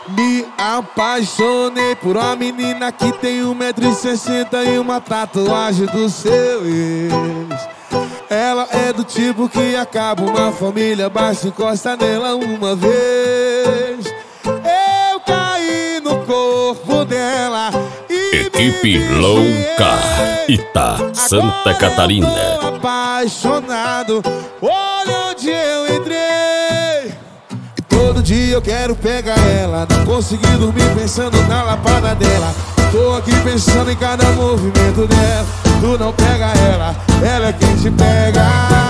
Me apaixonei por uma menina que tem 1,60 m e uma tatuagem do seu ex. Ela é do tipo que acaba uma família, basta encosta nela uma vez. Eu caí no corpo dela e Equipe Louca, Ita, Santa Catarina. Eu tô apaixonado, olha onde eu entrei. E todo dia eu quero pegar ela, não consegui dormir pensando na lapada dela. Tô aqui pensando em cada movimento dela. Tu não pega ela, ela é quem te pega.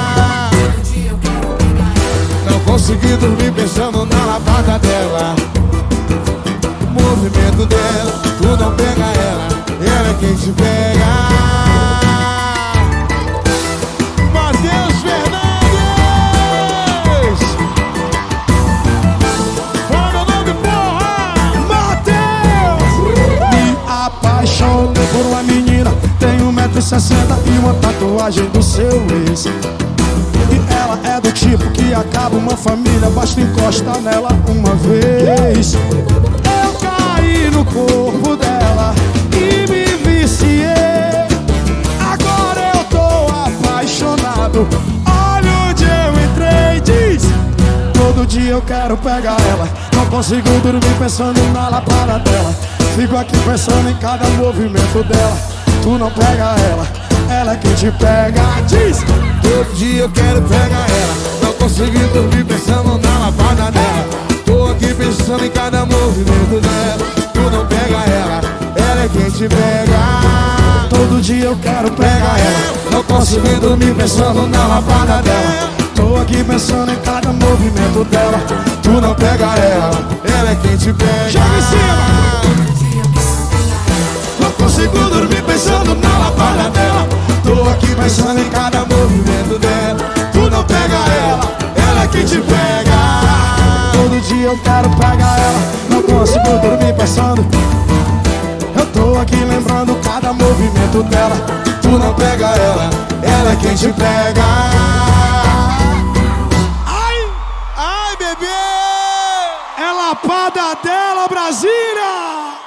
Não consegui dormir pensando na lapada dela. O movimento dela, tu não pega ela é quem te pega. Matheus Fernandes! Fala o nome, porra! Matheus! Me apaixonei por uma menina, tem 1,60 m e uma tatuagem do seu ex. E ela é do tipo que acaba uma família, basta encostar nela uma vez. Eu caí no corpo dela e me viciei. Agora eu tô apaixonado, olha onde eu entrei. Diz: todo dia eu quero pegar ela, não consigo dormir pensando na lapada dela. Fico aqui pensando em cada movimento dela. Tu não pega ela é quem te pega. Diz: todo dia eu quero pegar ela, não consegui dormir pensando na lapada dela. Tô aqui pensando em cada movimento dela. Tu não pega ela é quem te pega. todo dia eu quero pegar ela, não consegui dormir pensando na lapada dela. tô aqui pensando em cada movimento dela. Tu não pega ela é quem te pega. Joga em cima! Não consigo dormir pensando na lapada dela. Tô aqui pensando em cada movimento dela. Tu não pega ela é quem te pega. Todo dia eu quero pegar ela, não consigo dormir pensando. Eu tô aqui lembrando cada movimento dela. Tu não pega ela é quem te pega. Ai, bebê! É lapada dela, Brasília!